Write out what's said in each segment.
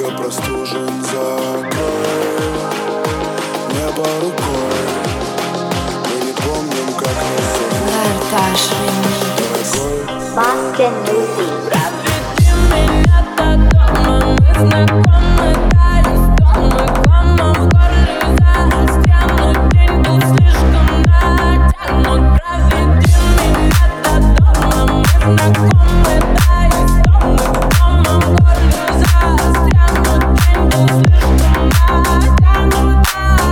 немного простужен. Закрой небо рукой, мы не помним, как нас зовут. Дорогой Проведи меня до дома, мы знакомы, да, из дома к вам в горле за стену. День был слишком натянут. Проведи меня до дома, мы знакомы, да, из дома к вам в горле застрянут. День был слишком натянут.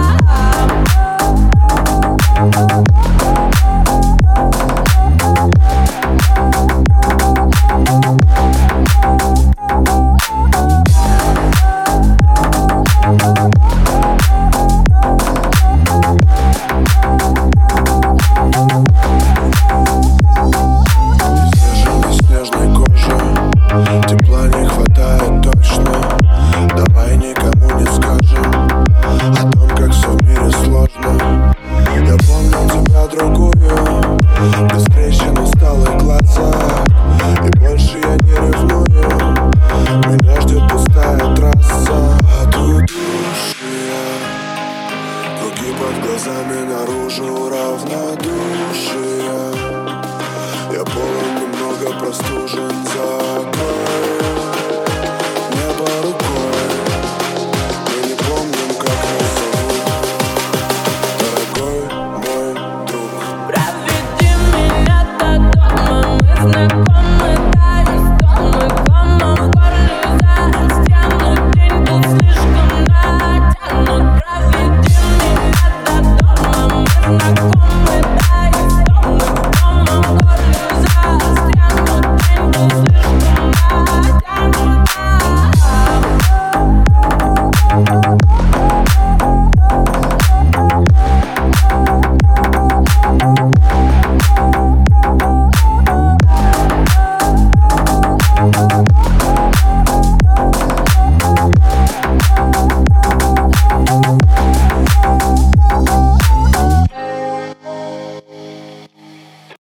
Тепла не хватает точно. Давай никому не скажем о том, как все в мире сложно. Я помню тебя другую, без трещин усталых глазах, и больше я не ревную. Меня ждет пустая трасса. Душия, круги под глазами, наружу равнодушие. Я полон, немного простужен. Закрой